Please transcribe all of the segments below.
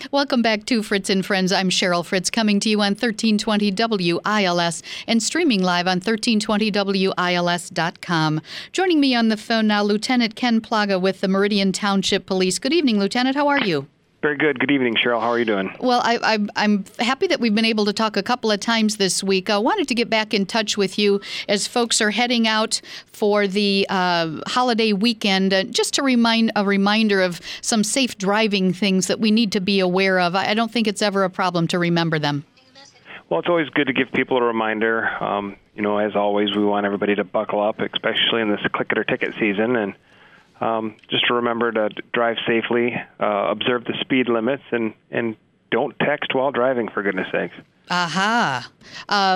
Welcome back to Fritz and Friends. I'm Cheryl Fritz, coming to you on 1320 WILS and streaming live on 1320WILS.com. Joining me on the phone now, Lieutenant Ken Plaga with the Meridian Township Police. Good evening, Lieutenant. How are you? Very good. Good evening, Cheryl. How are you doing? Well, I'm happy that we've been able to talk a couple of times this week. I wanted to get back in touch with you as folks are heading out for the holiday weekend, just to a reminder of some safe driving things that we need to be aware of. I don't think it's ever a problem to remember them. Well, it's always good to give people a reminder. As always, we want everybody to buckle up, especially in this click it or ticket season, and just to remember to drive safely, observe the speed limits, and don't text while driving, for goodness sakes. Aha. Are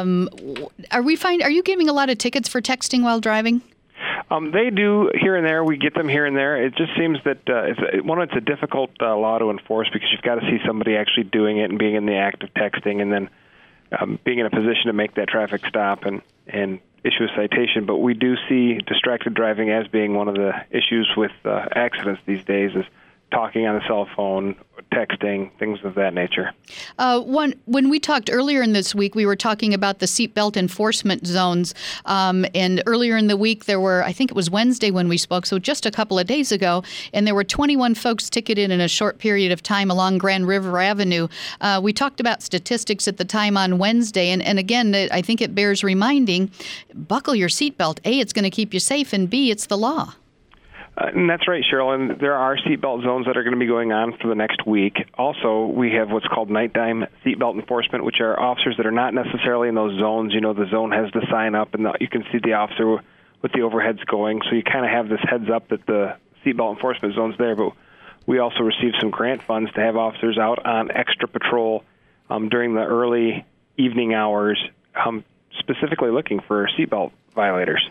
you giving a lot of tickets for texting while driving? They do here and there. We get them here and there. It just seems that it's a difficult law to enforce because you've got to see somebody actually doing it and being in the act of texting, and then being in a position to make that traffic stop and issue a citation. But we do see distracted driving as being one of the issues with accidents these days, is talking on the cell phone, texting, things of that nature. When we talked earlier in this week, we were talking about the seatbelt enforcement zones. And earlier in the week, there were, I think it was Wednesday when we spoke, so just a couple of days ago, and there were 21 folks ticketed in a short period of time along Grand River Avenue. We talked about statistics at the time on Wednesday, and again, I think it bears reminding, buckle your seatbelt. A, it's going to keep you safe, and B, it's the law. And that's right, Cheryl. And there are seatbelt zones that are going to be going on for the next week. Also, we have what's called nighttime seatbelt enforcement, which are officers that are not necessarily in those zones. You know, the zone has the sign up, and you can see the officer with the overheads going. So you kind of have this heads up that the seatbelt enforcement zone's there. But we also receive some grant funds to have officers out on extra patrol during the early evening hours, specifically looking for seatbelt violators.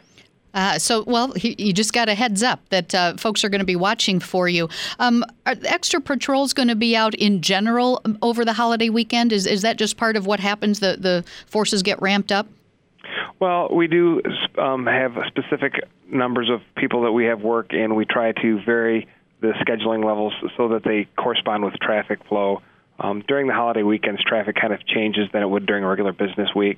You just got a heads up that folks are going to be watching for you. Are extra patrols going to be out in general over the holiday weekend? Is that just part of what happens, the forces get ramped up? Well, we do have specific numbers of people that we have work, and we try to vary the scheduling levels so that they correspond with traffic flow. During the holiday weekends, traffic kind of changes than it would during a regular business week.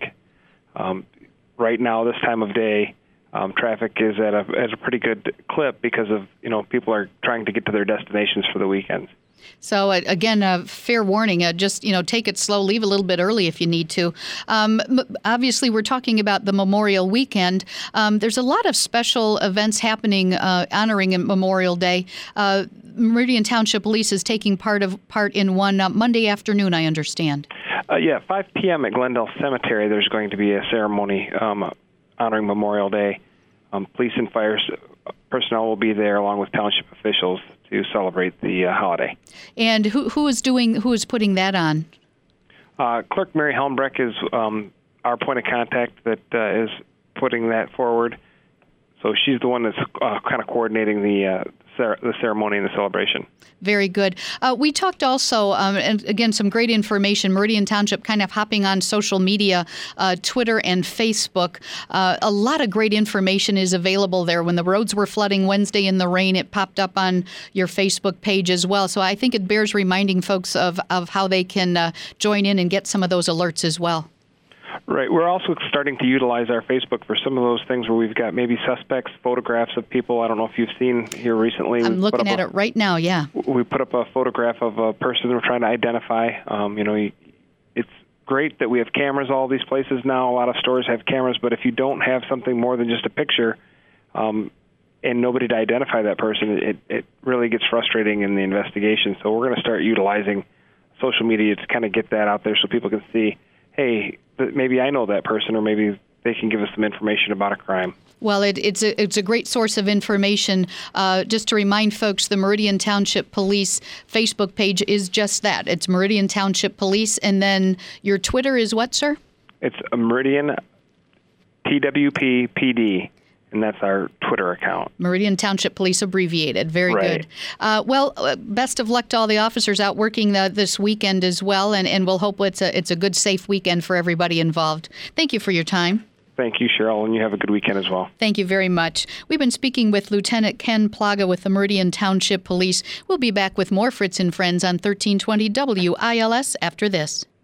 Right now, this time of day, traffic is at a pretty good clip because of, people are trying to get to their destinations for the weekends. So, again, fair warning, just, take it slow, leave a little bit early if you need to. Obviously, we're talking about the Memorial Weekend. There's a lot of special events happening honoring Memorial Day. Meridian Township Police is taking part in one Monday afternoon, I understand. 5 p.m. at Glendale Cemetery, there's going to be a ceremony honoring Memorial Day. Police and fire personnel will be there along with township officials to celebrate the holiday. And who is putting that on? Clerk Mary Helmbrecht is our point of contact that is putting that forward. So she's the one that's kind of coordinating the ceremony and the celebration. Very good. We talked also, and again, some great information, Meridian Township kind of hopping on social media, Twitter and Facebook. A lot of great information is available there. When the roads were flooding Wednesday in the rain, it popped up on your Facebook page as well. So I think it bears reminding folks of how they can join in and get some of those alerts as well. Right. We're also starting to utilize our Facebook for some of those things where we've got maybe suspects, photographs of people. I don't know if you've seen here recently. I'm looking at it right now, yeah. We put up a photograph of a person we're trying to identify. It's great that we have cameras all these places now. A lot of stores have cameras, but if you don't have something more than just a picture and nobody to identify that person, it really gets frustrating in the investigation. So we're going to start utilizing social media to kind of get that out there so people can see, hey, maybe I know that person, or maybe they can give us some information about a crime. Well, it's a great source of information. Just to remind folks, the Meridian Township Police Facebook page is just that. It's Meridian Township Police, and then your Twitter is what, sir? It's a Meridian TWP PD. And that's our Twitter account. Meridian Township Police abbreviated. Very right. Good. Best of luck to all the officers out working this weekend as well, and we'll hope it's a good, safe weekend for everybody involved. Thank you for your time. Thank you, Cheryl, and you have a good weekend as well. Thank you very much. We've been speaking with Lieutenant Ken Plaga with the Meridian Township Police. We'll be back with more Fritz and Friends on 1320 WILS after this.